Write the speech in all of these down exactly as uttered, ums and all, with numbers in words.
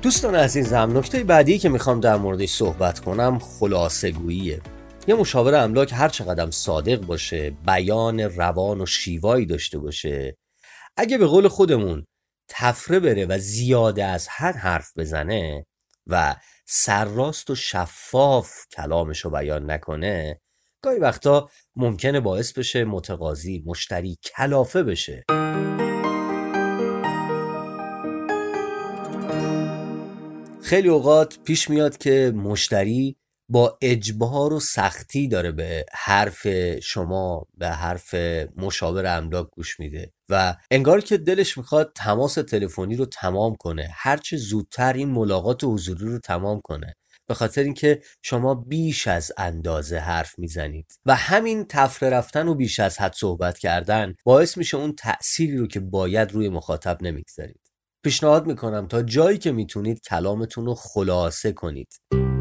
دوستان عزیزم، نکته بعدی که میخوام در موردش صحبت کنم خلاصه گوییه. یه مشاور املاک هر چقدر صادق باشه، بیان روان و شیوایی داشته باشه، اگه به قول خودمون تفره بره و زیاده از حد حرف بزنه و سرراست و شفاف کلامشو بیان نکنه، گاهی وقتا ممکنه باعث بشه متقاضی، مشتری کلافه بشه. خیلی اوقات پیش میاد که مشتری با اجبار و سختی داره به حرف شما، به حرف مشاور املاک گوش میده و انگار که دلش میخواد تماس تلفنی رو تمام کنه، هرچه زودتر این ملاقات حضوری رو تمام کنه، به خاطر اینکه شما بیش از اندازه حرف میزنید و همین تفره رفتن و بیش از حد صحبت کردن باعث میشه اون تأثیری رو که باید روی مخاطب نمیگذارید. پیشنهاد میکنم تا جایی که میتونید کلامتون رو خلاصه کنید.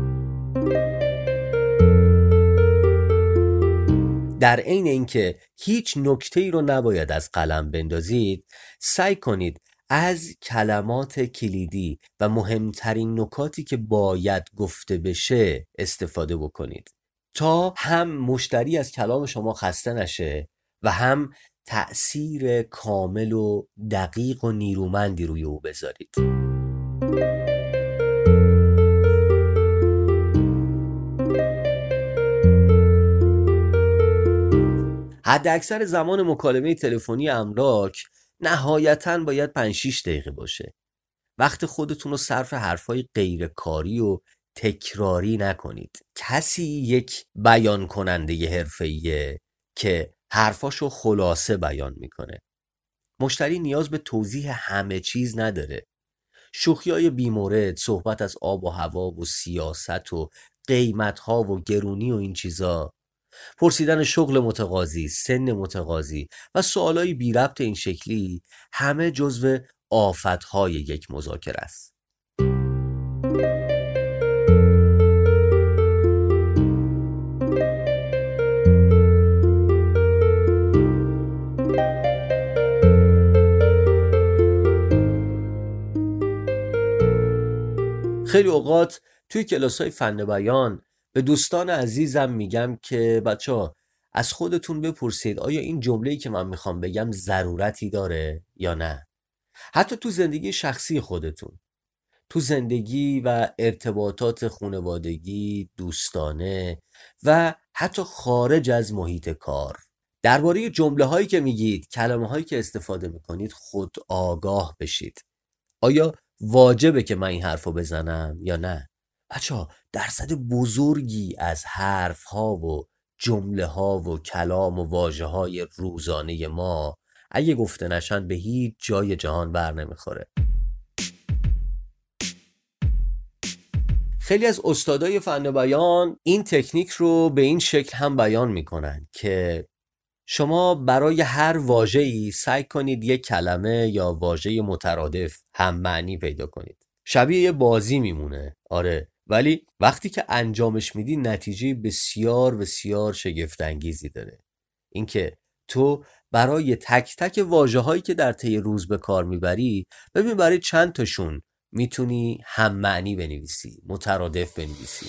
در عین اینکه هیچ نکته‌ای رو نباید از قلم بندازید، سعی کنید از کلمات کلیدی و مهمترین نکاتی که باید گفته بشه استفاده بکنید تا هم مشتری از کلام شما خسته نشه و هم تأثیر کامل و دقیق و نیرومندی روی او بذارید. حد اکثر زمان مکالمه تلفنی املاک نهایتاً باید پنج شش دقیقه باشه. وقت خودتون رو صرف حرفای غیرکاری و تکراری نکنید. کسی یک بیان کننده حرفه‌ایه که حرفاشو خلاصه بیان میکنه. مشتری نیاز به توضیح همه چیز نداره. شوخیای بیمورد، صحبت از آب و هوا و سیاست و قیمتها و گرونی و این چیزا، پرسیدن شغل متقاضی، سن متقاضی و سوالای بی ربط این شکلی همه جزو آفتهای یک مذاکره است. خیلی اوقات توی کلاس‌های فن بیان به دوستان عزیزم میگم که بچه‌ها از خودتون بپرسید آیا این جمله‌ای که من میخوام بگم ضرورتی داره یا نه. حتی تو زندگی شخصی خودتون، تو زندگی و ارتباطات خانوادگی، دوستانه و حتی خارج از محیط کار. درباره جمله‌هایی که میگید، کلمه‌هایی که استفاده میکنید خود آگاه بشید. آیا واجبه که من این حرفو بزنم یا نه؟ بچه‌ها درصد بزرگی از حرف‌ها و جمله‌ها و کلام و واژه‌های روزانه ما اگه گفته نشن به هیچ جای جهان بر نمیخوره. خیلی از استادای فن بیان این تکنیک رو به این شکل هم بیان میکنن که شما برای هر واژه‌ای سعی کنید یک کلمه یا واژه مترادف هم معنی پیدا کنید. شبیه یه بازی میمونه، آره، ولی وقتی که انجامش میدی نتیجه بسیار بسیار شگفت انگیزی داره. اینکه تو برای تک تک واژه‌هایی که در طی روز به کار میبری، ببین برای چند تاشون میتونی هم معنی بنویسی، مترادف بنویسی.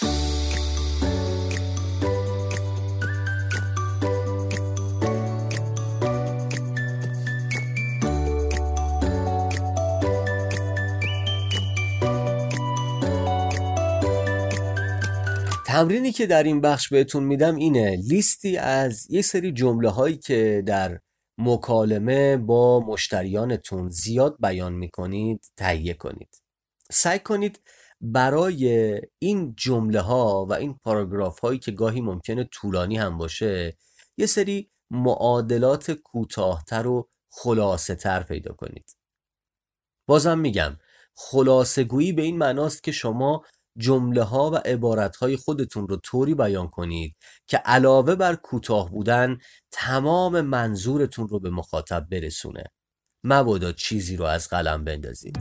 تمرینی که در این بخش بهتون میدم اینه: لیستی از یه سری جمله هایی که در مکالمه با مشتریانتون زیاد بیان میکنید تهیه کنید. سعی کنید برای این جمله ها و این پاراگراف هایی که گاهی ممکنه طولانی هم باشه یه سری معادلات کوتاه‌تر و خلاصه تر پیدا کنید. بازم میگم خلاصه گویی به این معناست که شما جمله ها و عبارت های خودتون رو طوری بیان کنید که علاوه بر کوتاه بودن تمام منظورتون رو به مخاطب برسونه. مبادا چیزی رو از قلم بندازید.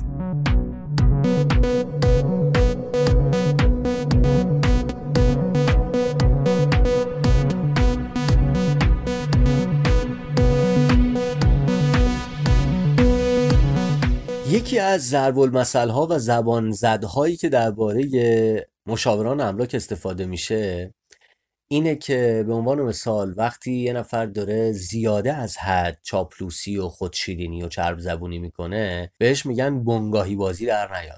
یکی از ضرب المثل‌ها و زبان زدهایی که درباره مشاوران املاک استفاده میشه اینه که به عنوان مثال وقتی یه نفر داره زیاده از حد چاپلوسی و خودشیرینی و چرب زبونی میکنه بهش میگن بنگاهی بازی در نیار.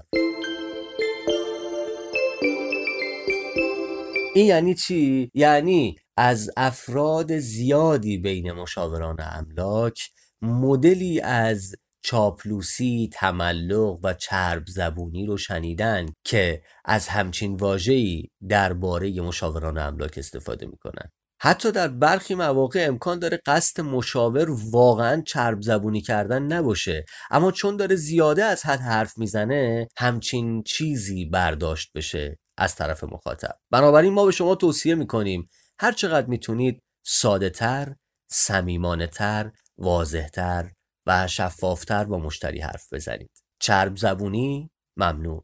این یعنی چی؟ یعنی از افراد زیادی بین مشاوران املاک مدلی از چاپلوسی، تملق و چرب زبونی رو شنیدن که از همچین واژه‌ای درباره مشاوران املاک استفاده میکنن. حتی در برخی مواقع امکان داره قصد مشاور واقعا چرب زبونی کردن نباشه، اما چون داره زیاده از حد حرف میزنه همچین چیزی برداشت بشه از طرف مخاطب. بنابراین ما به شما توصیه میکنیم هر چقدر میتونید ساده تر، صمیمانه تر، واضح تر و شفافتر با مشتری حرف بزنید. چرب زبونی ممنوع.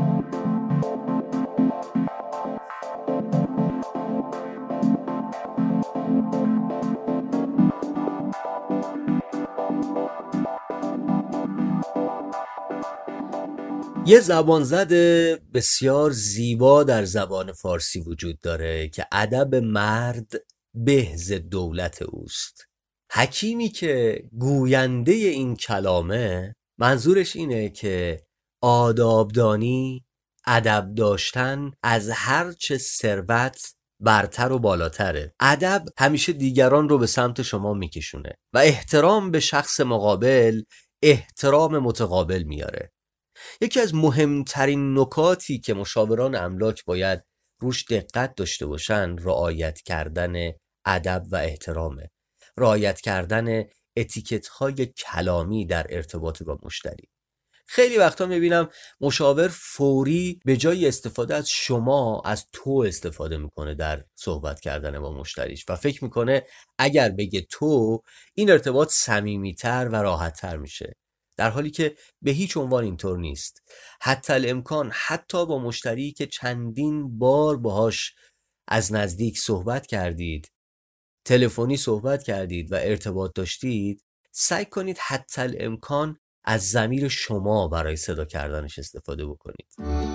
یه زبان زد بسیار زیبا در زبان فارسی وجود داره که ادب مرد به ز دولت اوست. حکیمی که گوینده این کلامه منظورش اینه که آدابدانی، ادب داشتن از هر چه ثروت برتر و بالاتره. ادب همیشه دیگران رو به سمت شما میکشونه و احترام به شخص مقابل احترام متقابل میاره. یکی از مهمترین نکاتی که مشاوران املاک باید روش دقت داشته باشن رعایت کردن ادب و احترامه، رعایت کردن اتیکت‌های کلامی در ارتباط با مشتری. خیلی وقتا میبینم مشاور فوری به جای استفاده از شما از تو استفاده میکنه در صحبت کردن با مشتریش و فکر میکنه اگر بگه تو این ارتباط صمیمیتر و راحتتر میشه، در حالی که به هیچ عنوان اینطور نیست. حتی الامکان حتی با مشتری که چندین بار باهاش از نزدیک صحبت کردید، تلفنی صحبت کردید و ارتباط داشتید، سعی کنید حتی الامکان از ضمیر شما برای صدا کردنش استفاده بکنید.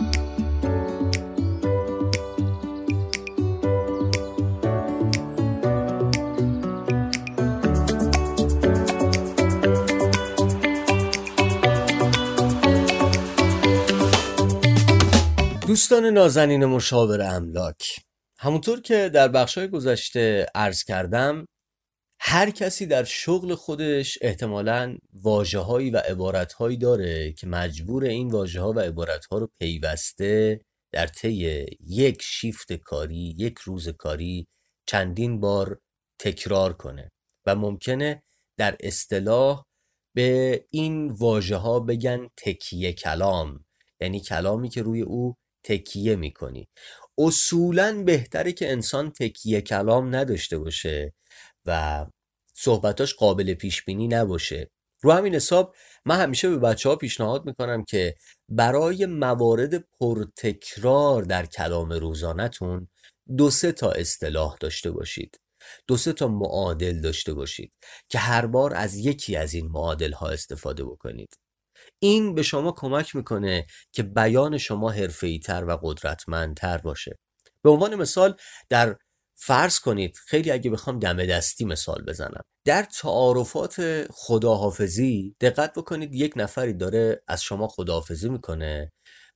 دوستان نازنین مشاور املاک، همونطور که در بخشای گذشته عرض کردم، هر کسی در شغل خودش احتمالاً واژه‌هایی و عبارت‌هایی داره که مجبور این واژه‌ها و عبارت‌ها رو پیوسته در طی یک شیفت کاری، یک روز کاری چندین بار تکرار کنه و ممکنه در اصطلاح به این واژه‌ها بگن تکیه کلام، یعنی کلامی که روی او تکیه میکنی. اصولاً بهتره که انسان تکیه کلام نداشته باشه و صحبتاش قابل پیش بینی نباشه. رو همین حساب من همیشه به بچه ها پیشنهاد میکنم که برای موارد پرتکرار در کلام روزانه‌تون دو سه تا اصطلاح داشته باشید، دو سه تا معادل داشته باشید که هر بار از یکی از این معادل ها استفاده بکنید. این به شما کمک میکنه که بیان شما حرفه‌ای تر و قدرتمندتر باشه. به عنوان مثال در فرض کنید، خیلی اگه بخوام دم دستی مثال بزنم، در تعارفات خداحافظی دقت بکنید یک نفری داره از شما خداحافظی میکنه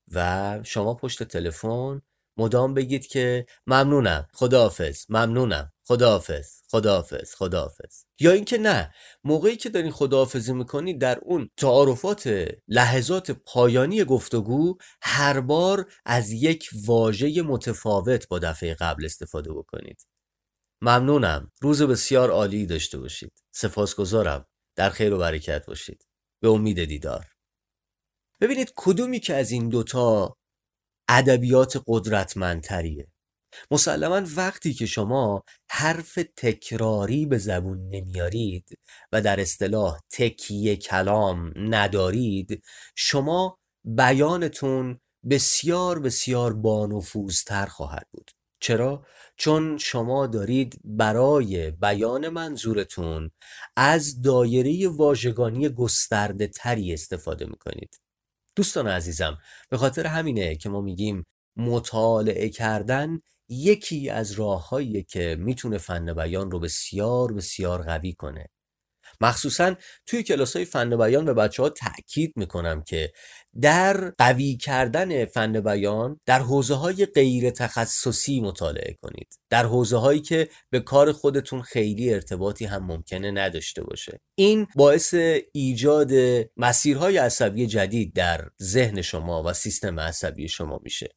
و شما پشت تلفن مدام بگید که ممنونم، خداحافظ، ممنونم، خداحافظ، خداحافظ، خداحافظ. یا اینکه نه، موقعی که دارین خداحافظی میکنید در اون تعارفات لحظات پایانی گفتگو هر بار از یک واژه متفاوت با دفعه قبل استفاده بکنید. ممنونم، روز بسیار عالی داشته باشید. سپاسگزارم، در خیر و برکت باشید. به امید دیدار. ببینید کدومی که از این دوتا ادبیات قدرتمندتریه. مسلماً وقتی که شما حرف تکراری به زبون نمیارید و در اصطلاح تکیه کلام ندارید، شما بیانتون بسیار بسیار بانفوذتر خواهد بود. چرا؟ چون شما دارید برای بیان منظورتون از دایره واژگانی گسترده تری استفاده میکنید. دوستان عزیزم، به خاطر همینه که ما میگیم مطالعه کردن یکی از راههاییه که میتونه فن بیان رو بسیار بسیار قوی کنه. مخصوصا توی کلاس‌های فن بیان به بچه‌ها تأکید میکنم که در قوی کردن فن بیان در حوزه‌های غیر تخصصی مطالعه کنید، در حوزه‌هایی که به کار خودتون خیلی ارتباطی هم ممکنه نداشته باشه. این باعث ایجاد مسیرهای عصبی جدید در ذهن شما و سیستم عصبی شما میشه.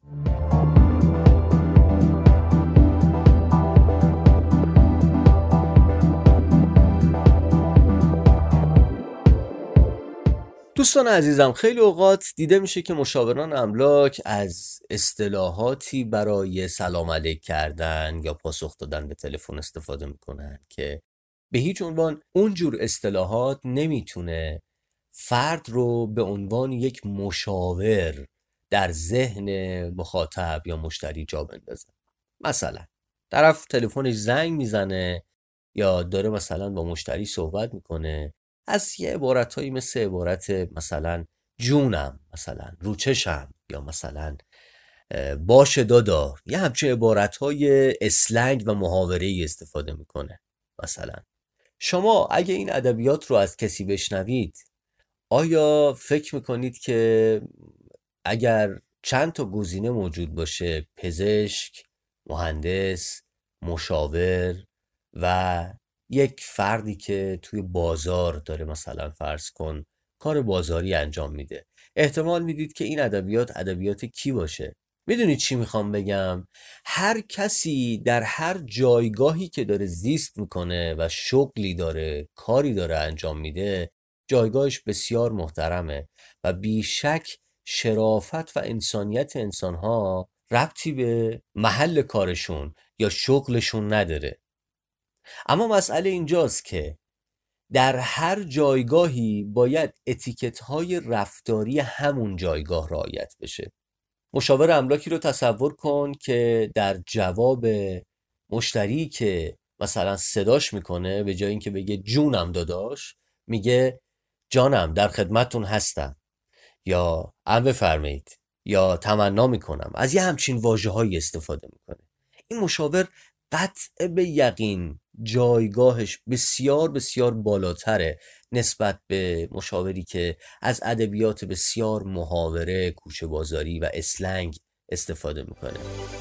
دوستان عزیزم، خیلی اوقات دیده میشه که مشاوران املاک از اصطلاحاتی برای سلام علیک کردن یا پاسخ دادن به تلفن استفاده میکنن که به هیچ عنوان اونجور اصطلاحات نمیتونه فرد رو به عنوان یک مشاور در ذهن مخاطب یا مشتری جا بندازه. مثلا طرف تلفنش زنگ میزنه یا داره مثلا با مشتری صحبت میکنه، از یه عبارتهایی مثل عبارت مثلا جونم، مثلا روچشم، یا مثلا باشه دادا، یه همچین عبارتهای اسلنگ و محاوره‌ای استفاده میکنه. مثلا شما اگه این ادبیات رو از کسی بشنوید، آیا فکر میکنید که اگر چند تا گزینه موجود باشه، پزشک، مهندس، مشاور و یک فردی که توی بازار داره مثلا فرض کن کار بازاری انجام میده، احتمال میدید که این ادبیات ادبیات کی باشه؟ میدونید چی میخوام بگم؟ هر کسی در هر جایگاهی که داره زیست میکنه و شغلی داره، کاری داره انجام میده، جایگاهش بسیار محترمه و بیشک شرافت و انسانیت انسانها ربطی به محل کارشون یا شغلشون نداره. اما مسئله اینجاست که در هر جایگاهی باید اتیکت‌های رفتاری همون جایگاه رعایت بشه. مشاور املاکی رو تصور کن که در جواب مشتری که مثلا صداش میکنه، به جای اینکه بگه جونم داداش، میگه جانم در خدمتتون هستم، یا ام بفرمایید، یا تمنا میکنم. از یه همچین واژه‌هایی استفاده میکنه. این مشاور قطع به یقین جایگاهش بسیار بسیار بالاتره نسبت به مشاوری که از ادبیات بسیار محاوره، کوچه بازاری و اسلنگ استفاده میکنه.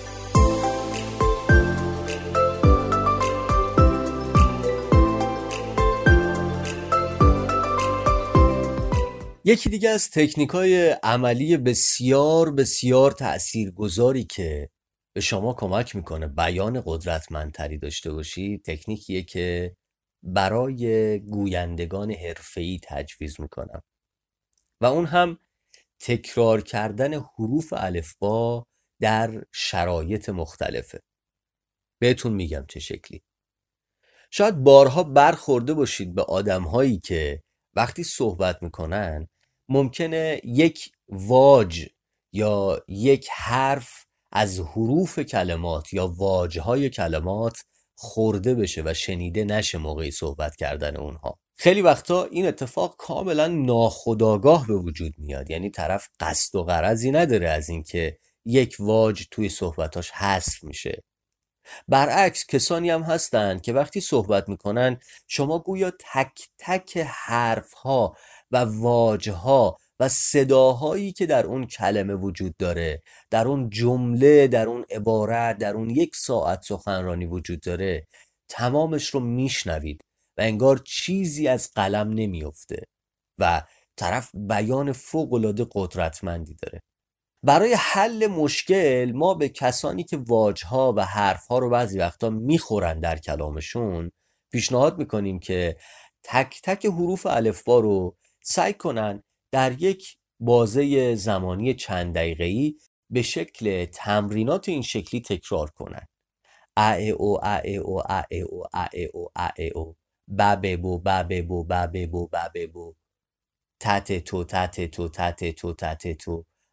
یکی دیگه از تکنیک‌های عملی بسیار بسیار تأثیرگذاری که به شما کمک میکنه بیان قدرتمندتری داشته باشی، تکنیکیه که برای گویندگان حرفه‌ای تجویز میکنم و اون هم تکرار کردن حروف الفبا در شرایط مختلفه. بهتون میگم چه شکلی. شاید بارها برخورده باشید به آدم‌هایی که وقتی صحبت میکنن ممکنه یک واج یا یک حرف از حروف کلمات یا واجهای کلمات خورده بشه و شنیده نشه موقعی صحبت کردن اونها. خیلی وقتا این اتفاق کاملا ناخودآگاه به وجود میاد، یعنی طرف قصد و غرضی نداره از اینکه یک واج توی صحبتاش حذف میشه. برعکس کسانی هم هستن که وقتی صحبت میکنن شما گویا تک تک حرفها و واژها و صداهایی که در اون کلمه وجود داره، در اون جمله، در اون عبارت، در اون یک ساعت سخنرانی وجود داره، تمامش رو میشنوید و انگار چیزی از قلم نمیفته و طرف بیان فوق‌العاده قدرتمندی داره. برای حل مشکل ما به کسانی که واژها و حرفها رو بعضی وقتا میخورن در کلامشون پیشنهاد میکنیم که تک تک حروف الفبا رو سعی کنن در یک بازه زمانی چند دقیقه‌ای به شکل تمرینات این شکلی تکرار کنن. ا ای او ا ای او ا ای او ا ای او ا ای او ب ب بو ب ب بو ب ب بو ب ب بو ت ت تو ت ت تو ت ت تو ت ت تو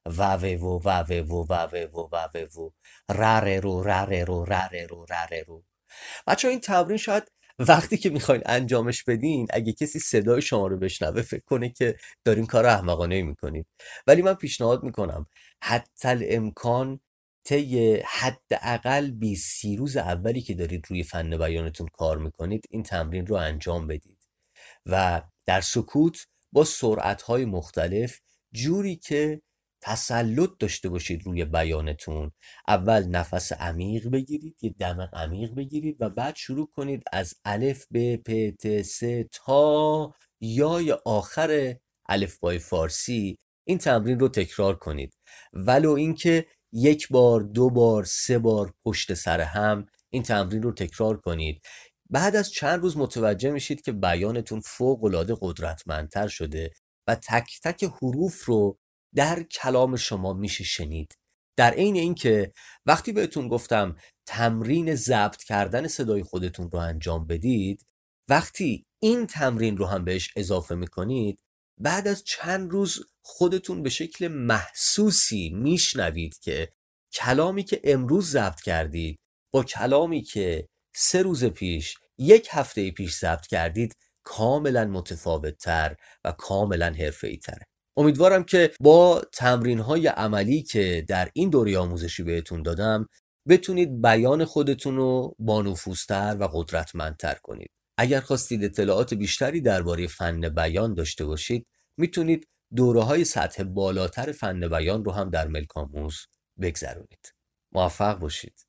و و و و و و و و و و و و رره رو رره رو رره رو رره رو. بچه این تمرین شاید وقتی که میخواین انجامش بدین اگه کسی صدای شما رو بشنوه فکر کنه که دارین کار احمقانه میکنید، ولی من پیشنهاد میکنم حتی الامکان طی حداقل بیست روز اولی که دارید روی فن بیانتون کار میکنید این تمرین رو انجام بدید و در سکوت با سرعت‌های مختلف، جوری که تسلط داشته باشید روی بیانتون. اول نفس عمیق بگیرید، یه دم عمیق بگیرید و بعد شروع کنید از الف به پ ت س تا یای آخر الفبای فارسی این تمرین رو تکرار کنید، ولو اینکه یک بار، دو بار، سه بار پشت سر هم این تمرین رو تکرار کنید. بعد از چند روز متوجه میشید که بیانتون فوق‌العاده قدرتمندتر شده و تک تک حروف رو در کلام شما میشه شنید. در عین اینکه وقتی بهتون گفتم تمرین ضبط کردن صدای خودتون رو انجام بدید، وقتی این تمرین رو هم بهش اضافه میکنید، بعد از چند روز خودتون به شکل محسوسی میشنوید که کلامی که امروز ضبط کردید با کلامی که سه روز پیش، یک هفته پیش ضبط کردید کاملا متفاوت تر و کاملا حرفه‌ای تره. امیدوارم که با تمرین های عملی که در این دوره آموزشی بهتون دادم بتونید بیان خودتون رو با نفوذتر و قدرتمندتر کنید. اگر خواستید اطلاعات بیشتری درباره فن بیان داشته باشید میتونید دوره های سطح بالاتر فن بیان رو هم در ملک آموز بگذرونید. موفق باشید.